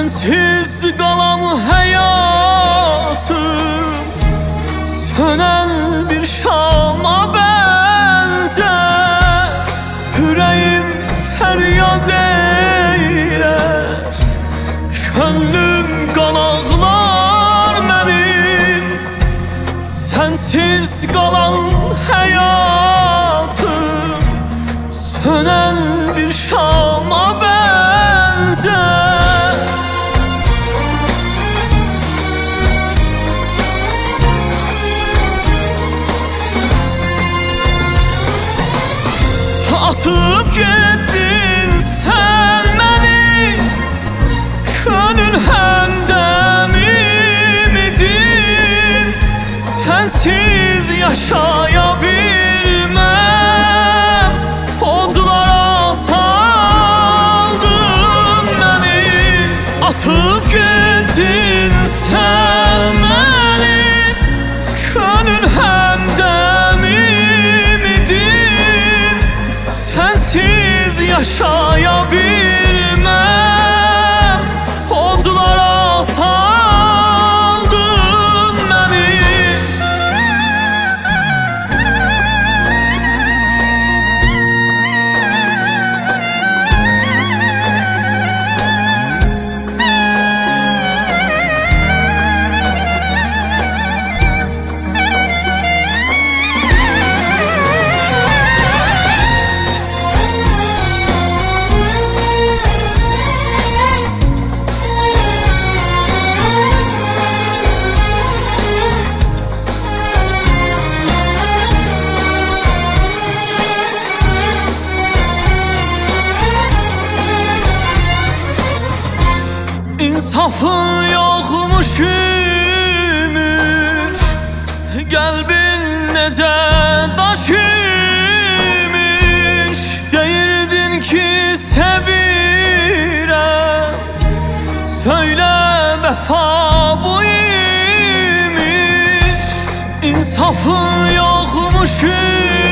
Sensiz qalan həyatım sönen bir şama bənzər. Ürəyim fəryad eylər, könlüm qan ağlar mənim. Sensiz qalan həyatım sönen bir şama bənzər. Atıp gittin sen beni, gönül hemdemim idin. Sensiz yaşayabilmem, odlara saldın beni. Atıp gittin sen beni, gönül hemdemim idin. Sensiz yaşayabilmem, odlara saldın beni. İnsafın yokmuş imiş, kalbin nece daş imiş. Deyirdin ki sevirem, söyle vefa bu imiş. İnsafın yokmuş imiş,